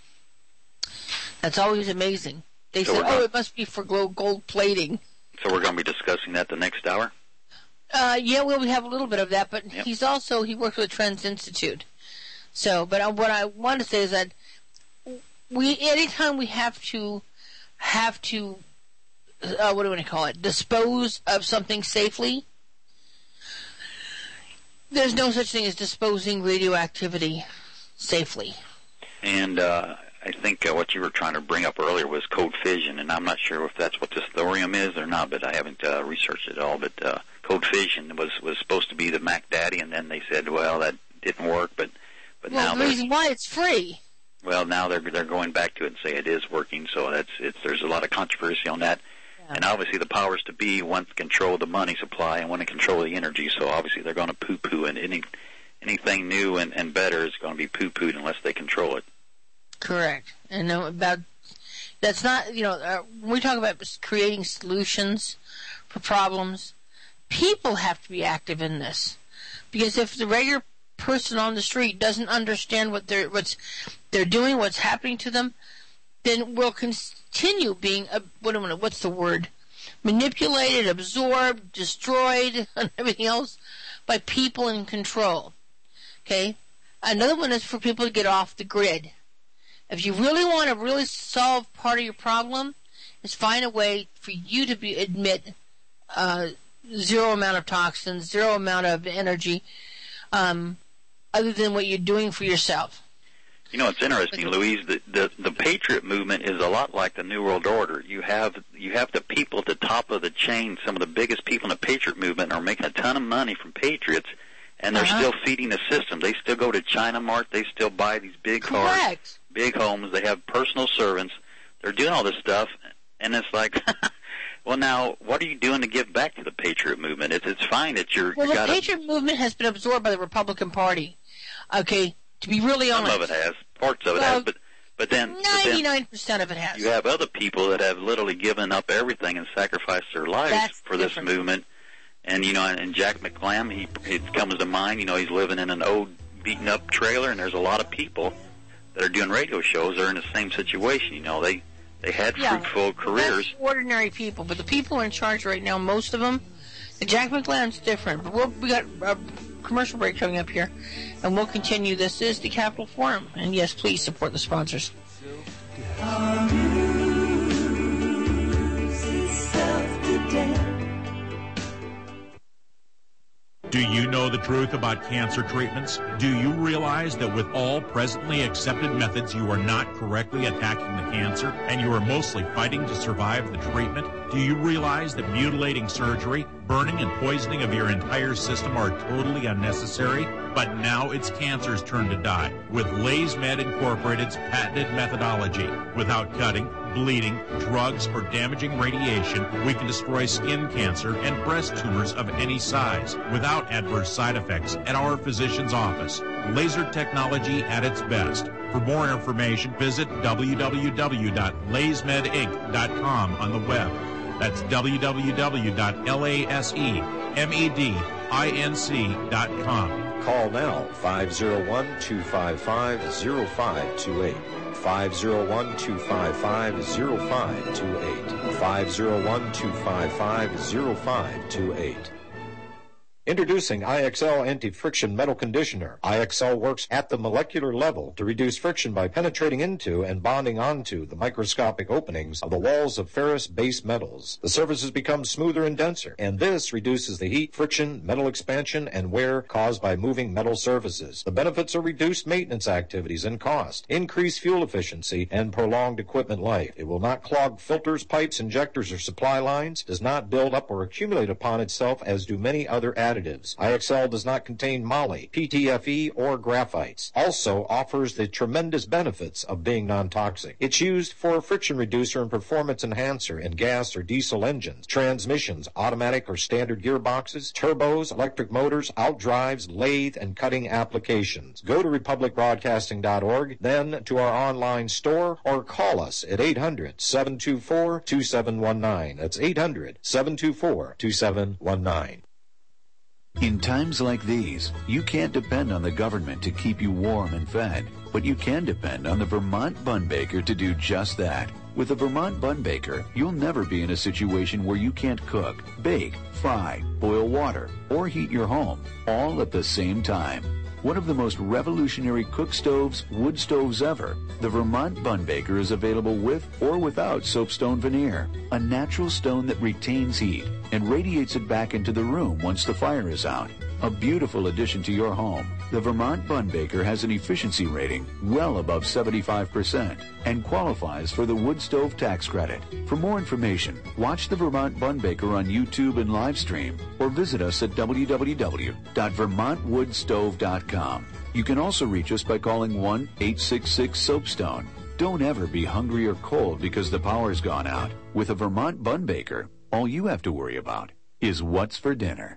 That's always amazing. They so said, "Oh, it must be for gold plating." So we're going to be discussing that the next hour. Uh, yeah, well, we have a little bit of that, but yep. he's also he works with the Trends Institute. So, but uh, what I want to say is that we, anytime we have to have to, uh, what do we call it, dispose of something safely. There's no such thing as disposing radioactivity safely. And uh, I think uh, what you were trying to bring up earlier was code fission, and I'm not sure if that's what this thorium is or not, but I haven't uh, researched it at all. But uh, code fission was, was supposed to be the Mac Daddy, and then they said, well, that didn't work. But but well, now the reason why it's free. Well, now they're they're going back to it and say it is working. So that's it's there's a lot of controversy on that. And obviously the powers to be want to control the money supply and want to control the energy, so obviously they're going to poo-poo, and any, anything new and, and better is going to be poo-pooed unless they control it. Correct. And about that's not, you know, uh, when we talk about creating solutions for problems, people have to be active in this. Because if the regular person on the street doesn't understand what they're, what's they're doing, what's happening to them, then we'll continue being, uh, what, what's the word, manipulated, absorbed, destroyed, and everything else by people in control. Okay? Another one is for people to get off the grid. If you really want to really solve part of your problem, is find a way for you to be admit uh, zero amount of toxins, zero amount of energy, um, other than what you're doing for yourself. You know, it's interesting, Louise. The, the the Patriot movement is a lot like the New World Order. You have you have the people at the top of the chain. Some of the biggest people in the Patriot movement are making a ton of money from Patriots, and they're uh-huh. still feeding the system. They still go to China Mart. They still buy these big Correct. cars, big homes. They have personal servants. They're doing all this stuff, and it's like, well, now what are you doing to give back to the Patriot movement? It's it's fine that you're. Well, you the gotta, Patriot movement has been absorbed by the Republican Party. Okay. To be really honest. Some of it has. Parts of it well, has. But, but then... ninety-nine percent of it has. You have other people that have literally given up everything and sacrificed their lives That's for different. this movement. And, you know, and Jack McClam, he it comes to mind, you know, he's living in an old beaten-up trailer, and there's a lot of people that are doing radio shows that are in the same situation. You know, they, they had yeah, fruitful careers. That's ordinary people. But the people in charge right now, most of them, Jack McClam's different. But we'll, we got... Uh, commercial break coming up here, and we'll continue. This is the Capital Forum, and yes, please support the sponsors. Do you know the truth about cancer treatments? Do you realize that with all presently accepted methods, you are not correctly attacking the cancer, and you are mostly fighting to survive the treatment? Do you realize that mutilating surgery, burning and poisoning of your entire system are totally unnecessary? But now it's cancer's turn to die with LaysMed Incorporated's patented methodology. Without cutting, bleeding, drugs, or damaging radiation, we can destroy skin cancer and breast tumors of any size without adverse side effects at our physician's office. Laser technology at its best. For more information, visit w w w dot lays med inc dot com on the web. That's w w w dot lays med dot com. Call now, five oh one, two five five, oh five two eight. five oh one, two five five, oh five two eight. five oh one, two five five, oh five two eight. Introducing I X L Anti-Friction Metal Conditioner. I X L works at the molecular level to reduce friction by penetrating into and bonding onto the microscopic openings of the walls of ferrous base metals. The surfaces become smoother and denser, and this reduces the heat, friction, metal expansion, and wear caused by moving metal surfaces. The benefits are reduced maintenance activities and cost, increased fuel efficiency, and prolonged equipment life. It will not clog filters, pipes, injectors, or supply lines, does not build up or accumulate upon itself as do many other additives. I X L does not contain moly, P T F E, or graphites. Also offers the tremendous benefits of being non-toxic. It's used for a friction reducer and performance enhancer in gas or diesel engines, transmissions, automatic or standard gearboxes, turbos, electric motors, outdrives, lathe, and cutting applications. Go to republic broadcasting dot org, then to our online store, or call us at eight hundred, seven two four, two seven one nine. That's eight hundred, seven two four, two seven one nine. In times like these, you can't depend on the government to keep you warm and fed, but you can depend on the Vermont Bun Baker to do just that. With the Vermont Bun Baker, you'll never be in a situation where you can't cook, bake, fry, boil water, or heat your home, all at the same time. One of the most revolutionary cook stoves, wood stoves ever, the Vermont Bun Baker is available with or without soapstone veneer, a natural stone that retains heat and radiates it back into the room once the fire is out. A beautiful addition to your home, the Vermont Bun Baker has an efficiency rating well above seventy-five percent and qualifies for the wood stove tax credit. For more information, watch the Vermont Bun Baker on YouTube and live stream, or visit us at w w w dot vermont wood stove dot com. You can also reach us by calling one eight six six soapstone. Don't ever be hungry or cold because the power's gone out. With a Vermont Bun Baker, all you have to worry about is what's for dinner.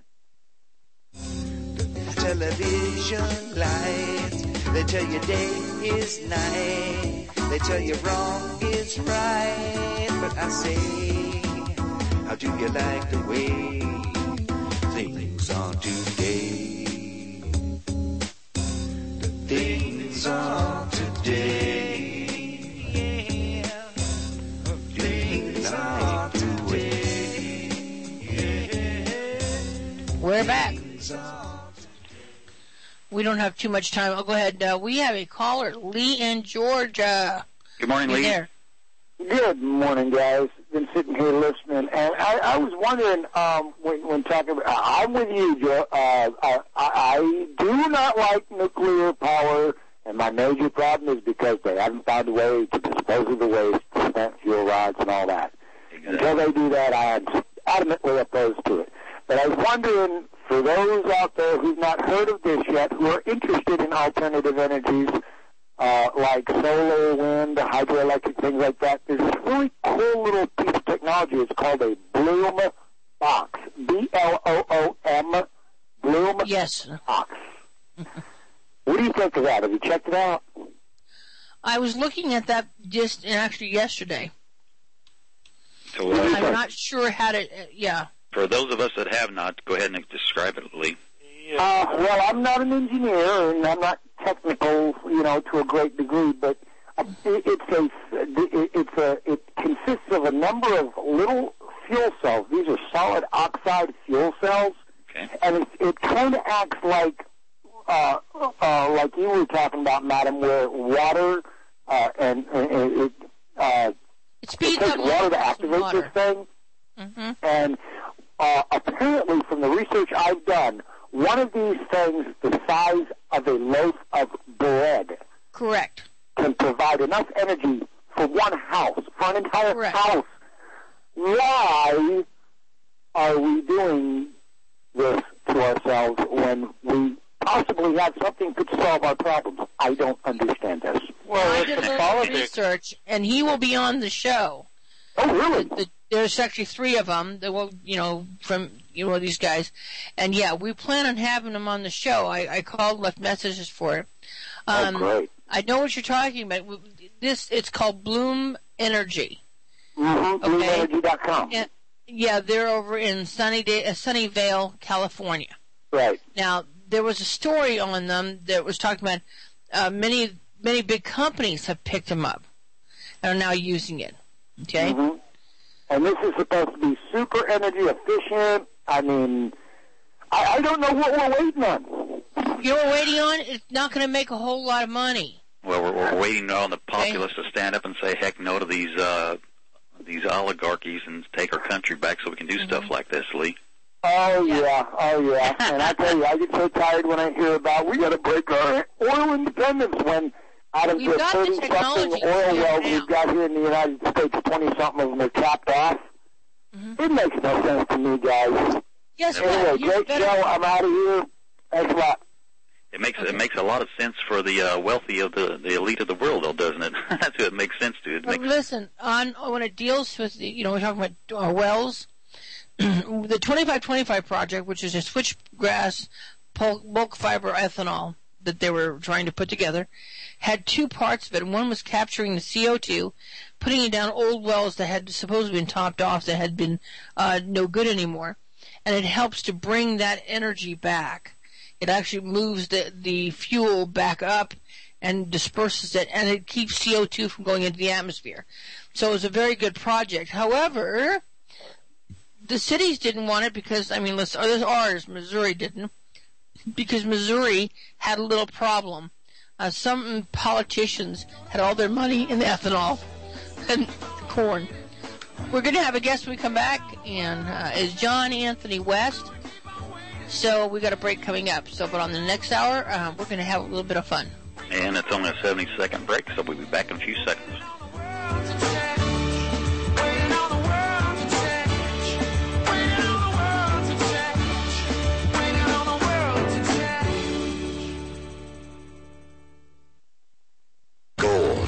Television lights, they tell you day is night, they tell you wrong is right, but I say, how do you like the way things are today? The things are today, yeah. Things are today, yeah. We're back. we don't have too much time. I'll go ahead. Uh, we have a caller, Lee in Georgia. Good morning, You're Lee. There. Good morning, guys. Been sitting here listening, and I, I was wondering um, when, when talking about. I'm with you, Joe. Uh, I, I do not like nuclear power, and my major problem is because they haven't found a way to dispose of the waste, spent fuel rods, and all that. Exactly. Until they do that, I am adamantly opposed to it. But I was wondering, for those out there who've not heard of this yet, who are interested in alternative energies, Uh, like solar, wind, hydroelectric, things like that. There's this really cool little piece of technology. It's called a Bloom box. B L O O M. Bloom yes. box. What do you think of that? Have you checked it out? I was looking at that just actually yesterday. So, uh, I'm not sure how to, uh, yeah. For those of us that have not, go ahead and describe it, Lee. Uh, well, I'm not an engineer, and I'm not technical, you know, to a great degree, but it, it's a, it's a, it consists of a number of little fuel cells. These are solid oxide fuel cells, okay. and it, it kind of acts like, uh, uh, like you were talking about, madam, where water uh, and, and it, uh, it speeds it takes up water to activate water. this thing, mm-hmm. and uh, apparently, from the research I've done, one of these things, the size of a loaf of bread, correct, can provide enough energy for one house, for an entire correct. house. Why are we doing this to ourselves when we possibly have something that could solve our problems? I don't understand this. Well, I did a little research, and he will be on the show. Oh, really? The, the, there's actually three of them. That will, you know, from you know these guys, and yeah, we plan on having them on the show. I, I called, left messages for it. Um, oh, great! I know what you're talking about. This it's called Bloom Energy. Mm-hmm. Okay? Bloom Energy dot com. And, yeah, they're over in Sunny Day, uh, Sunnyvale, California. Right. Now there was a story on them that was talking about uh, many many big companies have picked them up and are now using it. Okay. Mm-hmm. And this is supposed to be super energy efficient. I mean, I, I don't know what we're waiting on. You know what we're waiting on? It's not going to make a whole lot of money. Well, we're, we're waiting on the populace okay. to stand up and say heck no to these uh, these oligarchies and take our country back so we can do mm-hmm. stuff like this, Lee. Oh, yeah. yeah. Oh, yeah. And I tell you, I get so tired when I hear about we got to break our oil independence when out of we've the thirty-something oil wells we've got here in the United States, twenty-something of them are capped off. Mm-hmm. It makes no sense to me, guys. Yes, anyway, great better... show. I'm out of here. Thanks a lot. It makes okay. it makes a lot of sense for the uh, wealthy of the the elite of the world, though, doesn't it? That's what it makes sense to. It well, makes... Listen, on when it deals with the, you know, we're talking about uh, wells, the twenty-five twenty-five project, which is a switchgrass bulk fiber ethanol that they were trying to put together, had two parts of it. One was capturing the C O two, putting it down old wells that had supposedly been topped off, that had been uh, no good anymore, and it helps to bring that energy back. It actually moves the, the fuel back up and disperses it, and it keeps C O two from going into the atmosphere. So it was a very good project. However, the cities didn't want it because, I mean, let's, or this ours, Missouri didn't, because Missouri had a little problem. Uh, some politicians had all their money in the ethanol and corn. We're going to have a guest when we come back, and uh, is John Anthony West. So we got a break coming up. So, but on the next hour, uh, we're going to have a little bit of fun. And it's only a seventy-second break, so we'll be back in a few seconds.